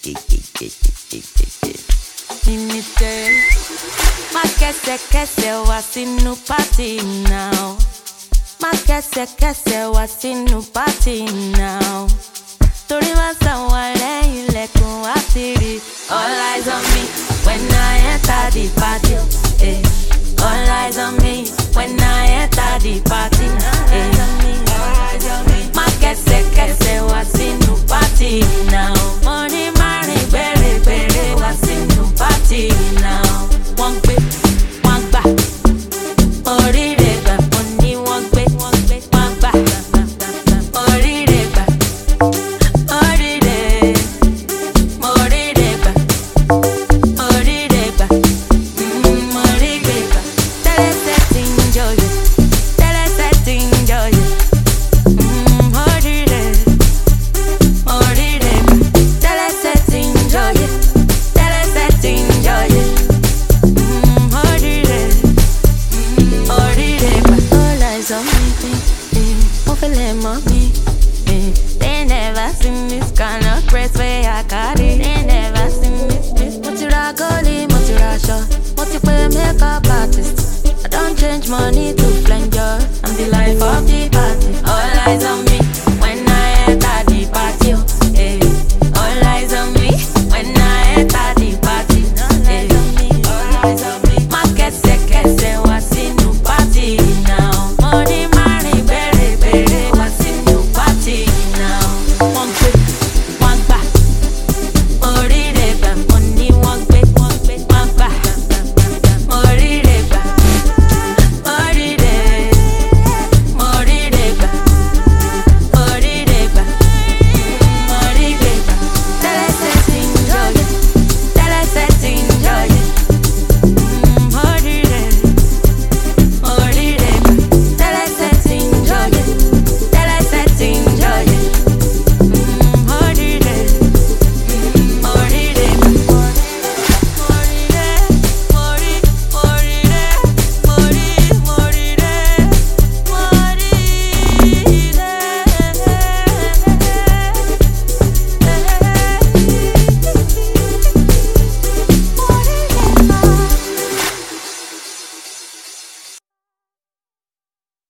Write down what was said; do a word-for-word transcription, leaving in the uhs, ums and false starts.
Imite, ma kese kese wasi nu party now. Ma kese kese wasi nu party now. Tori ma sanwa lẹ́yìn ilẹ̀kùn wá ti rí. All eyes on me when I enter the party. Eh. All eyes on me when I enter the party. Eh. Ma kese kese wasi nu party now. Money money bere bere wasi nu party now. Wọ́n gbé, wọ́n gbà, orí rẹ̀ gbà. Mo ní wọ́n gbé, wọ́n gbé, wọ́n gbà, orí rẹ̀ gbà. Orí rẹ̀, orí rẹ̀ gbà, orí rẹ̀ gbà, mm, orí rẹ̀ gbà. Tẹ́lẹ̀sẹ̀ ti ń jọyọ̀, tẹ́lẹ̀sẹ̀ ti ń jọyọ̀. Mm, orí rẹ̀, orí rẹ̀ gbà. Tẹ́lẹ̀sẹ̀ ti ń jọyọ̀, tẹ́lẹ̀sẹ̀ ti ń jọyọ̀. Mm, orí rẹ̀, mm, orí rẹ̀ gbà. All eyes on me, eh, eh, mo fẹ́ lẹ̀ mọ́ mi. Eh, they never seen this kind of grace where I got it. They never seen this, this. Mo ti ra goli, mo ti ra aṣọ, mo ti pe makeup artist. I don't change money to flange. I'm the life of the party. All